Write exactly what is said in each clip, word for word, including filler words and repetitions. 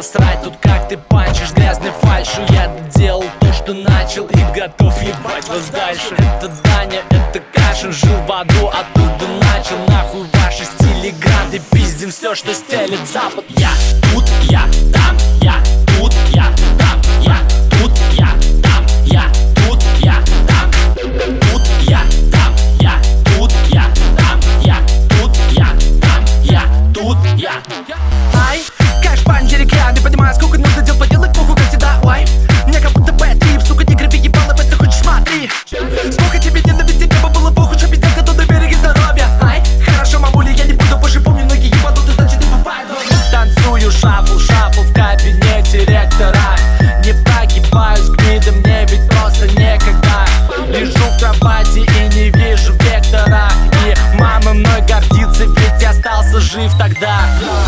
насрать тут, как ты панчишь грязной фальшью. Я доделал то, что начал, и готов ебать вас дальше. Это Даня, это Кашин, жил в аду, оттуда начал. Нахуй ваши стили гранды, пиздим все, что стелит запад. Я тут, я там, я тут, я там, я тут, я там, я тут, я там, тут, я там, я тут, я там, я тут, я там, я тут, я. Ай, как шпанчерик, я не понимаю, сколько нужно дел поделать, похуй, как всегда, ой. Мне как будто бэт-трип, сука, не греби ебало, если хочешь, смотри. Сколько тебе ненависти, тебе было похуй, что пиздец, кто на береге здоровья. Ай, хорошо, мамуля, я не буду больше помню, ноги ебануты, значит не бывает. Танцую шафл, шафл в кабинете ректора. Не прогибаюсь к видам, мне ведь просто некогда. Лежу в кровати и не вижу вектора. И мама мной гордится, ведь я остался жив тогда.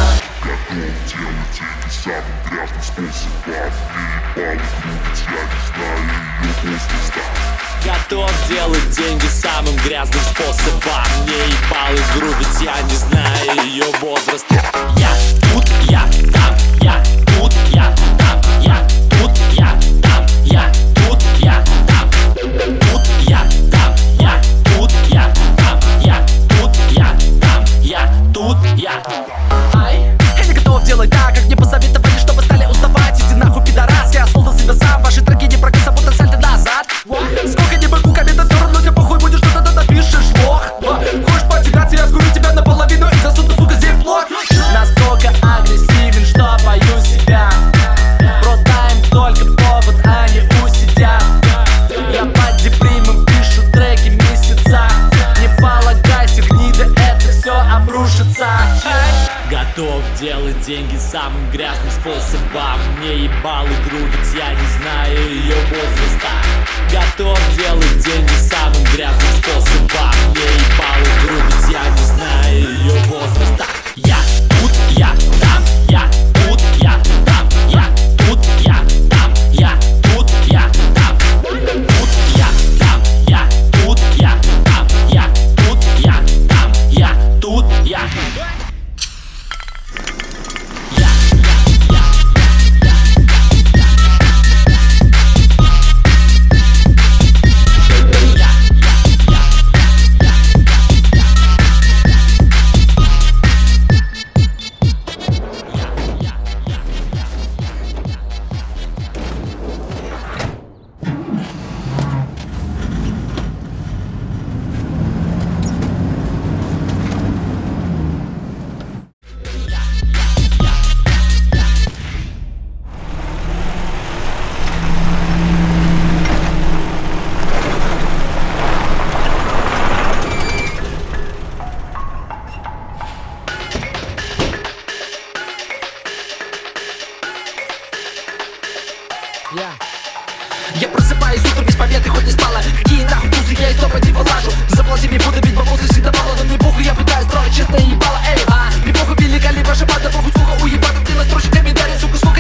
Готов делать деньги самым грязным способом. Мне ебало грубить, я не знаю ее возраст. Я тут, я там, я тут, я там, я тут, я там, я тут, я там, тут, я там, я тут, я там, я тут, я там, я тут, я. Ай, я не готов делать так, как мне посоветовали, чтобы стали уставать. Иди нахуй, пидорас, я создал себя сам. Ваши трагедии прогресса будто сальто назад. Сколько не могу, комментов все равно тебе похуй, будешь что-то тогда напишешь, лох. Хочешь потягаться, я скурю тебя наполовину и засуну, сука, зиплок. Настолько агрессивен, что боюсь себя. Про-тайм только повод, а не усидят. Я под депримом пишу треки месяца. Не полагайся, гнида, это все обрушится. Готов делать деньги самым грязным способом. Мне ебало грубить, я не знаю ее возраста. Готов делать деньги самым грязным способом. Мне ебало грубить, я не знаю ее возраста. Я тут, я там, я тут, я там, я тут, я там, я тут, я там, тут, я там, я тут, я там, я тут, я там, я тут, я. Я просыпаюсь утром без победы, хоть не спала. Какие нахуй тузы, я из дома не вылажу. Заплати мне буду, ведь бабусы всегда мало. Но мне похуй, я пытаюсь строить честно ебало. Эй, а, мне похуй, велика ли ваша банда. Похуй, сколько уебанов, ты настройщик комментарий, сука, сколько